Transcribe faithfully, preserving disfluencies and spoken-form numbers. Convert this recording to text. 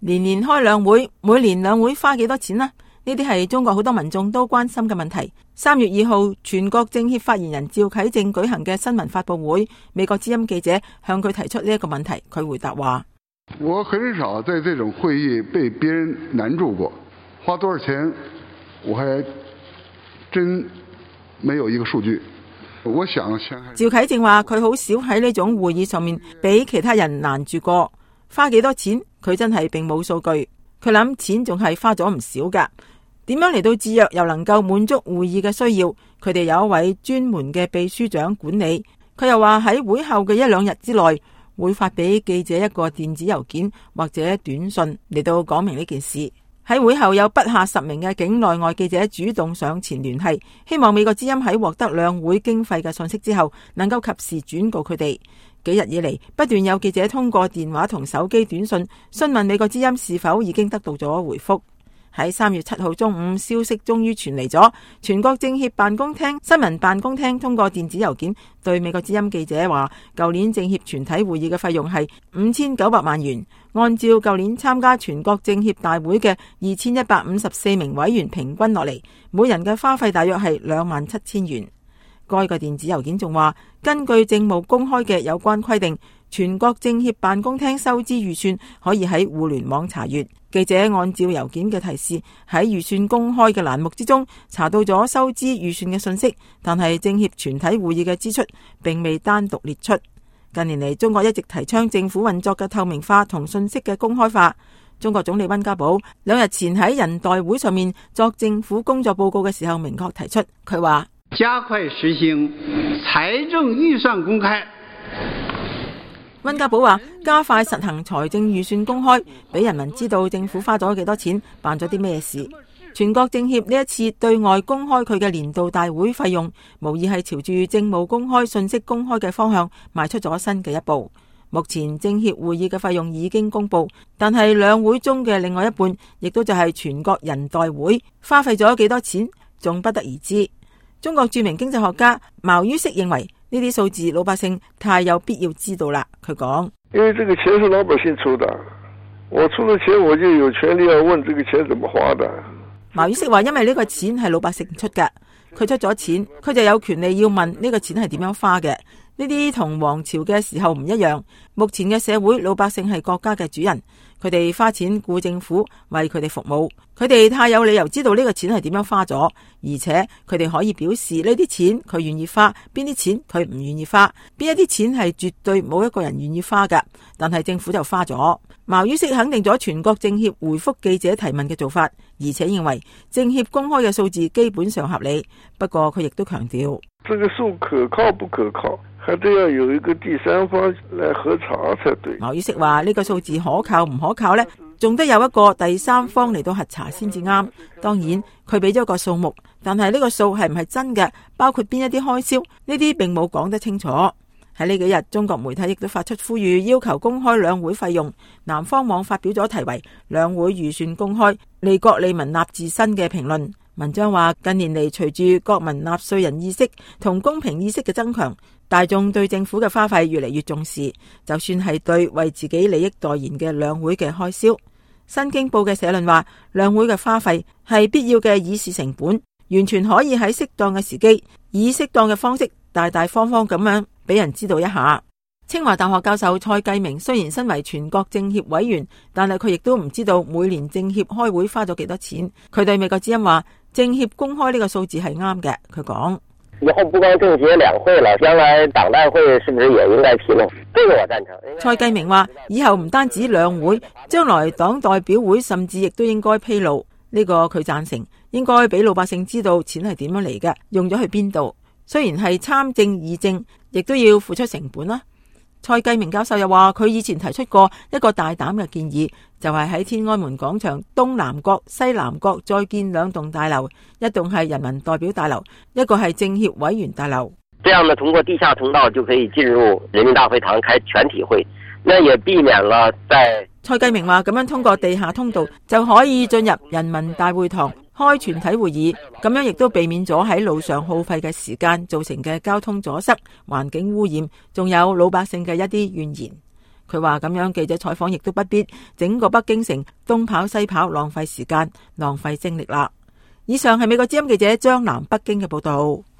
年年開兩會，每年兩會花幾多錢呢？呢啲係中國好多民眾都關心嘅問題。三月二號，全國政協發言人趙啟正舉行嘅新聞發佈會，美國之音記者向佢提出呢一個問題，佢回答話： 我很少在這種會議被別人難住過，花多少錢，我還真沒有一個數據。我想， 趙啟正話佢好少喺呢種會議上面俾其他人難住過，花幾多錢，佢真係並冇數據。佢諗錢仲係花咗唔少噶。點樣嚟到節約又能夠滿足會議嘅需要？佢哋有一位專門嘅秘書長管理。佢又話喺會後嘅一兩日之內會發俾記者一個電子郵件或者短信嚟到講明呢件事。喺會後有不下十名嘅境內外記者主動上前聯繫，希望美國之音喺獲得兩會經費嘅信息之後能夠及時轉告佢哋。幾日以嚟不斷有記者通過電話同手機短信詢問美國之音是否已經得到咗回覆。喺三月七號中午，消息終於傳嚟咗，全國政協辦公廳新聞辦公廳通過電子郵件對美國之音記者話，舊年政協全體會議嘅費用係五千九百萬元，按照舊年參加全國政協大會嘅二千一百五十四名委員平均落嚟，每人嘅花費大約係兩萬七千元。該個電子郵件仲話，根據政務公開嘅有關規定，全國政協辦公廳收支預算可以喺互聯網查閱。記者按照郵件嘅提示喺預算公開嘅欄目之中查到咗收支預算嘅信息，但係政協全體會議嘅支出並未單獨列出。近年嚟，中國一直提倡政府運作嘅透明化同信息嘅公開化。中國總理溫家寶兩日前喺人代會上面作政府工作報告嘅時候明確提出，佢話加快實行財政預算公開。 溫家寶話加快實行財政預算公開，俾人民知道政府花咗幾多錢，辦咗啲咩事。全國政協呢一次對外公開佢嘅年度大會費用，無疑係朝住政務公開、信息公開嘅方向邁出咗新嘅一步。目前政協會議嘅費用已經公布，但係兩會中嘅另外一半，亦都就係全國人代會花費咗幾多錢，仲不得而知。中國著名經濟學家茅于軾認為，呢啲數字老百姓太有必要知道啦。佢講： 因為這個錢是老百姓出的，我出了錢，我就有權利要問這個錢怎麼花的。 茅于軾話，因為呢個錢係老百姓出嘅，佢出咗錢，佢就有權利要問呢個錢係點樣花嘅。呢啲同王朝嘅時候唔一樣，目前嘅社會老百姓係國家嘅主人，佢哋花錢雇政府為佢哋服務，佢哋太有理由知道呢個錢係點樣花咗，而且佢哋可以表示呢啲錢佢願意花，邊啲錢佢唔願意花，邊一啲錢係絕對冇一個人願意花㗎，但係政府就花咗。茅于軾肯定咗全國政協回覆記者提問嘅做法，而且認為政協公開嘅數字基本上合理，不過佢亦都強調， 這個數可靠不可靠，還得要有一個第三方來核查才對。 茅于軾話呢個數字可靠唔可靠呢？仲得有一個第三方嚟到核查先至啱。當然佢俾咗個數目，但係呢個數係唔係真嘅，包括邊一啲開銷，呢啲並冇講得清楚。喺呢幾日，中國媒體亦都發出呼籲，要求公開兩會費用。南方網發表咗題為《兩會預算公開，利國利民納自身》嘅評論。文章話，近年嚟隨住國民納稅人意識同公平意識嘅增強，大眾對政府嘅花費越嚟越重視，就算係對為自己利益代言嘅兩會嘅開銷。新京報嘅社論話，兩會嘅花費係必要嘅議事成本，完全可以喺適當嘅時機，以適當嘅方式大大方方咁樣俾人知道一下。清華大學教授蔡繼明雖然身為全國政協委員，但係佢亦都唔知道每年政協開會花咗幾多錢。佢對美國之音話，政協公開呢個數字係啱嘅。佢講， 以後不光政協兩會了，將來黨代會是不是也應該披露？這個我贊成。 蔡繼明話，以後唔單止兩會，將來黨代表會甚至亦都應該披露。呢個佢贊成，應該俾老百姓知道錢係點樣嚟嘅，用咗去邊度。雖然係參政議政，亦都要付出成本啦。蔡繼明教授又話，佢以前提出過一個大膽嘅建議，就係喺天安門廣場東南角、西南角再建兩棟大樓，一棟係人民代表大樓，一個係政協委員大樓。 這樣呢，通過地下通道就可以進入人民大會堂開全體會，那也避免了在。 蔡繼明話，咁樣通過地下通道就可以進入人民大會堂開全體會議，咁樣亦都避免咗喺路上耗費嘅時間造成嘅交通阻塞、環境污染，仲有老百姓嘅一啲怨言。 佢話咁樣記者採訪亦都不必整個北京城東跑西跑，浪費時間、浪費精力啦。以上係美國之音記者張南北京嘅報道。